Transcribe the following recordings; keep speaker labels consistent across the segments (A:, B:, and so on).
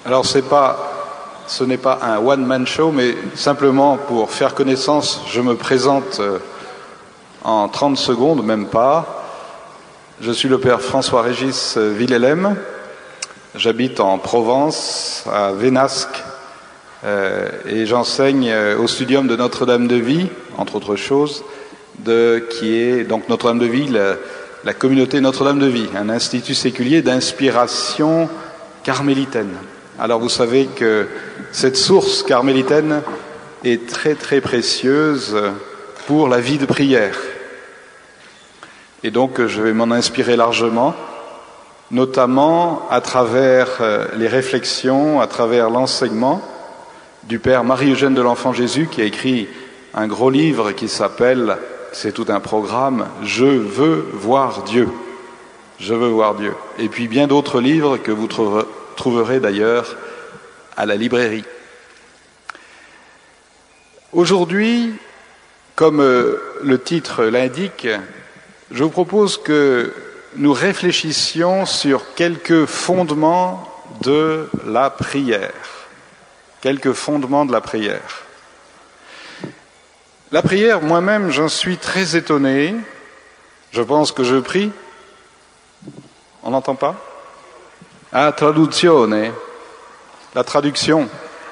A: Alors ce n'est pas un one-man show, mais simplement pour faire connaissance, je me présente en 30 secondes, même pas. Je suis le père François-Régis Villelem, j'habite en Provence, à Vénasque, et j'enseigne au Studium de Notre-Dame de Vie, entre autres choses, qui est donc Notre-Dame de Vie, la communauté Notre-Dame de Vie, un institut séculier d'inspiration carmélitaine. Alors vous savez que cette source carmélitaine est très très précieuse pour la vie de prière. Et donc je vais m'en inspirer largement, notamment à travers les réflexions, à travers l'enseignement du Père Marie-Eugène de l'Enfant Jésus, qui a écrit un gros livre qui s'appelle, c'est tout un programme, « Je veux voir Dieu ». Je veux voir Dieu. Et puis bien d'autres livres que vous trouverez d'ailleurs à la librairie. Aujourd'hui, comme le titre l'indique, je vous propose que nous réfléchissions sur quelques fondements de la prière. Quelques fondements de la prière. La prière, moi-même, j'en suis très étonné. Je pense que je prie. On n'entend pas? Ah, traduzione. La traduction.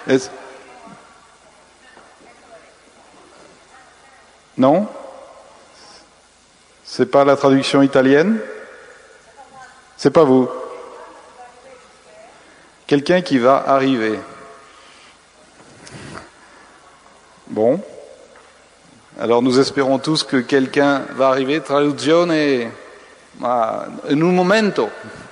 A: Non? C'est pas la traduction italienne? C'est pas vous? Quelqu'un qui va arriver. Bon. Alors nous espérons tous que quelqu'un va arriver. Traduzione. Ma in un momento.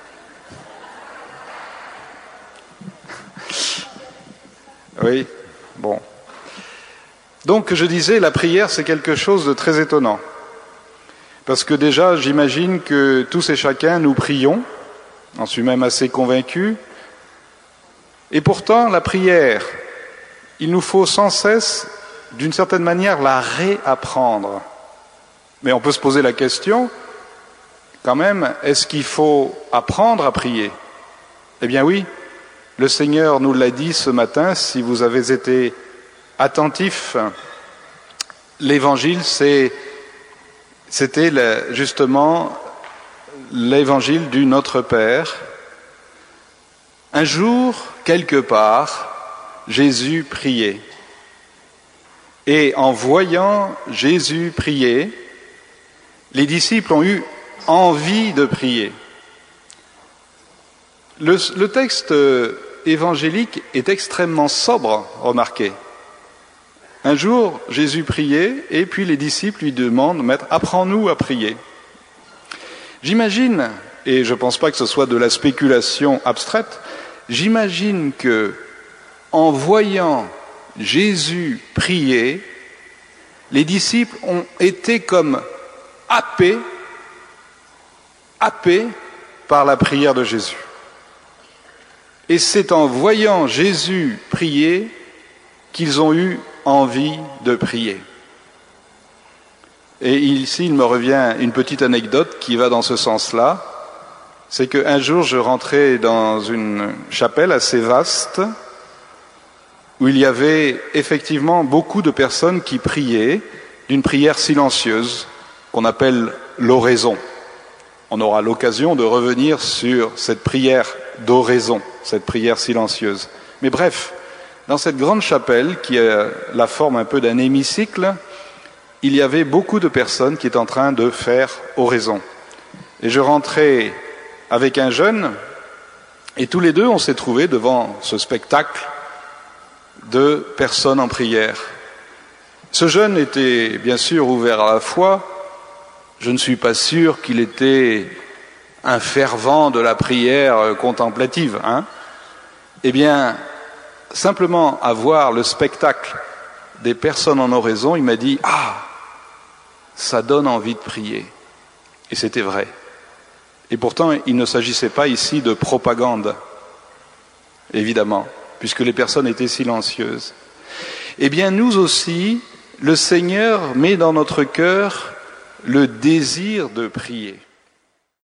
A: Oui, bon. Donc je disais, la prière c'est quelque chose de très étonnant. Parce que déjà, j'imagine que tous et chacun nous prions, j'en suis même assez convaincu. Et pourtant, la prière, il nous faut sans cesse, d'une certaine manière, la réapprendre. Mais on peut se poser la question, quand même, est-ce qu'il faut apprendre à prier? Eh bien oui, le Seigneur nous l'a dit ce matin, si vous avez été attentifs, l'évangile, c'était justement l'évangile du Notre Père. Un jour, quelque part, Jésus priait. Et en voyant Jésus prier, les disciples ont eu envie de prier. Le texte évangélique est extrêmement sobre, remarquez. Un jour, Jésus priait, et puis les disciples lui demandent, « Maître, apprends-nous à prier ». J'imagine, et je ne pense pas que ce soit de la spéculation abstraite, j'imagine que, en voyant Jésus prier, les disciples ont été comme happés par la prière de Jésus. Et c'est en voyant Jésus prier qu'ils ont eu envie de prier. Et ici, il me revient une petite anecdote qui va dans ce sens-là. C'est qu'un jour, je rentrais dans une chapelle assez vaste, où il y avait effectivement beaucoup de personnes qui priaient d'une prière silencieuse, qu'on appelle l'oraison. On aura l'occasion de revenir sur cette prière d'oraison, cette prière silencieuse. Mais bref, dans cette grande chapelle, qui a la forme un peu d'un hémicycle, il y avait beaucoup de personnes qui étaient en train de faire oraison. Et je rentrais avec un jeune, et tous les deux, on s'est trouvés devant ce spectacle de personnes en prière. Ce jeune était bien sûr ouvert à la foi. Je ne suis pas sûr qu'il était un fervent de la prière contemplative, hein. Eh bien, simplement à voir le spectacle des personnes en oraison, il m'a dit « Ah, ça donne envie de prier ». Et c'était vrai. Et pourtant, il ne s'agissait pas ici de propagande, évidemment, puisque les personnes étaient silencieuses. Eh bien, nous aussi, le Seigneur met dans notre cœur le désir de prier.